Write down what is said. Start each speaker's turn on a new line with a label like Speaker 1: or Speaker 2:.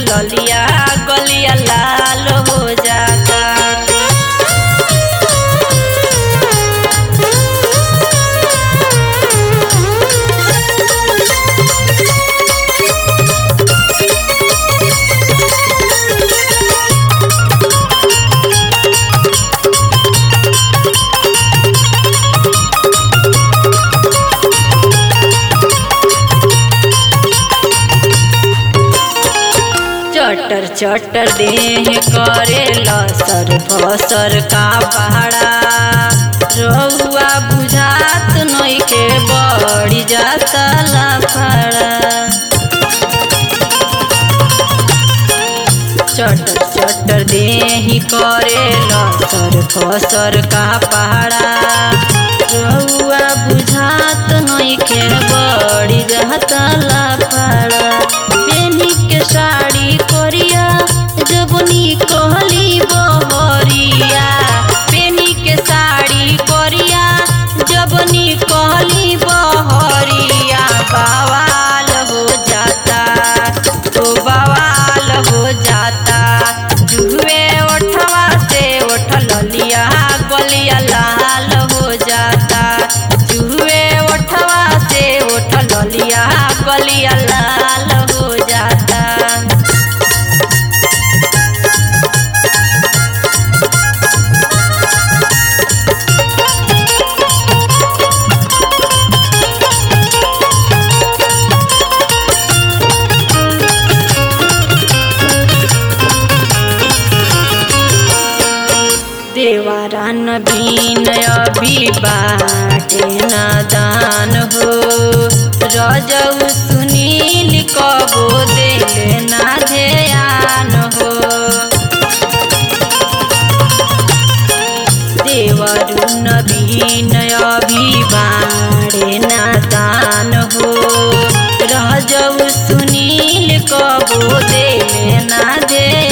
Speaker 1: ललिया गलिया लाल हो जाता। चटर चटर देह करे लसर फसर का पहाड़ा रहुआ बुझात नइखे बड़ी जाता लफड़ा। चटर चटर देह करे लसर फसर का पहाड़ा रहुआ बुझात नइखे बड़ी जाता लफड़ा। बेनी के साड़ी कोरिया जबनी कहली बहरिया बेनी के साड़ी कोरिया जबनी कहली बहरिया बवाल हो जाता तो बवाल हो जाता। जुए ओठवा से ओठ ललिया गलिया लाल हो जाता। जुए ओठवा से ओठ ललिया गलिया लाल हो जाता। देवारा नबीन अभी बाटे नादान हो रजऊ सुनील कबो देले ना ध्यान हो। देवरु नबीन अभी बाटे नादान हो रजऊ सुनील कबो देले ना ध्यान